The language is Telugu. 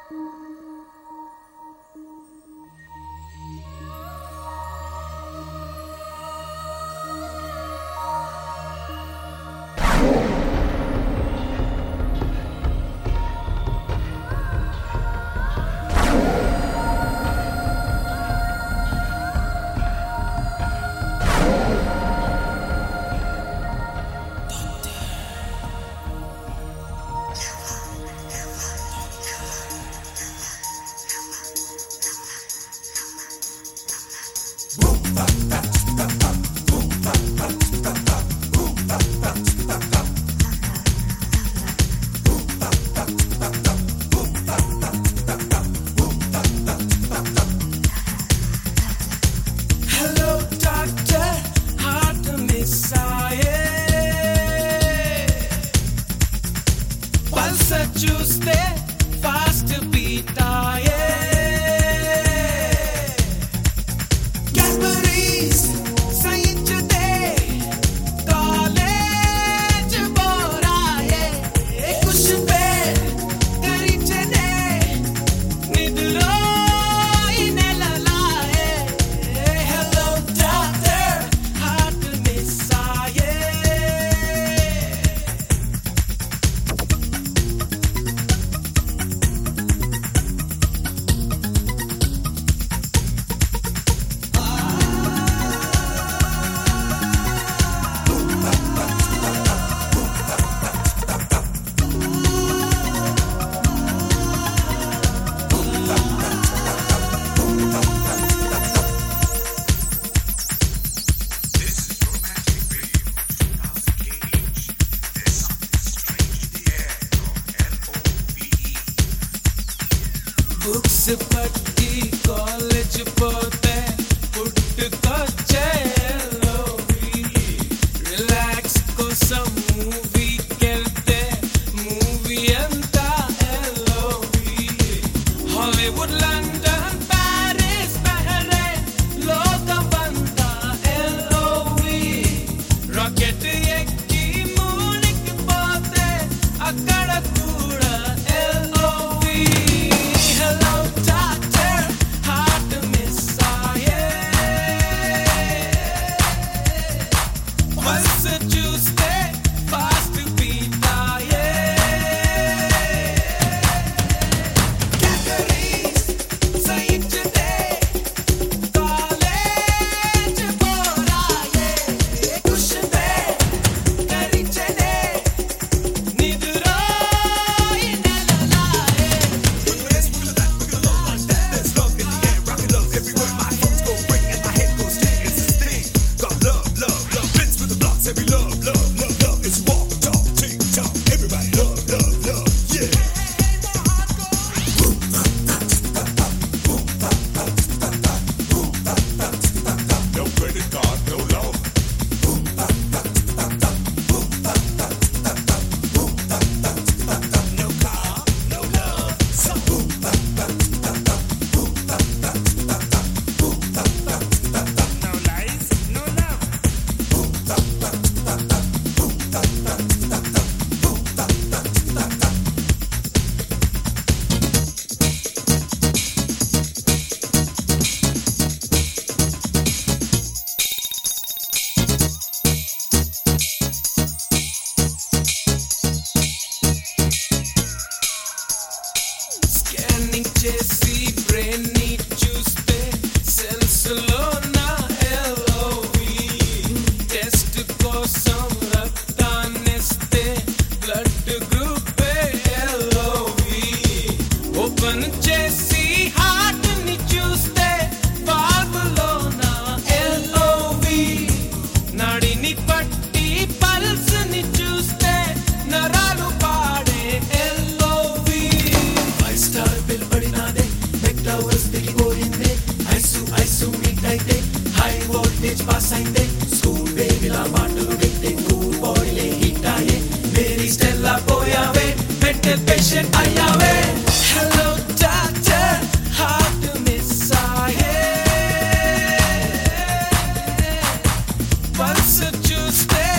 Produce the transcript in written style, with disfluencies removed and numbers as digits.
చూస్తే ఫాస్ట్ బీట్ ఆయే క్యాడ్బరీస్ సయించుతే కాలేజ్ బోరాయే కుష్ పే కరిచనే నిద్రోయి నెలలాయే హలో డాక్టర్ హార్ట్ మిస్ ఆయే బుక్స్ పట్టి కాలేజ్ పోతే పుట్టుకొచ్చే రిలాక్స్ కోసం మూవీకెళ్తే మూవీ అంతా Hollywood London Paris Bahrain rocket రాకెట్ ఎక్కి మూనికి పోతే అక్కడ కూడా Hello, doctor, hard to miss once a Tuesday, fast to beat categories, saying today, college boraye, kushbe, karichene, nidroyi nelalaye. Scanning చేసి brain ని చూస్తే cells లో నా LOV test కోసం రక్తాన్నిస్తే blood group LOV open చేసి heart ని చూస్తే valve లో నా LOV నాడిని పట్టి pulse ని చూస్తే నరాలు పాడే LOV స్టార్ బిల్ పడినాదే మెక్టవర్స్ దిగిపోయిందే ఐసు మీట్ అయితే హై వోల్టేజ్ పాస్ అయితే స్కూల్ బేబీలా మాటలు పెట్టే కూల్ బాడీలే హిట్ అయ్యే మేరీ స్టెల్లా పోయావే మెంటల్ పేషెంట్ అయ్యావే హలో డాక్టర్ హార్ట్ మిస్ ఆయే once a Tuesday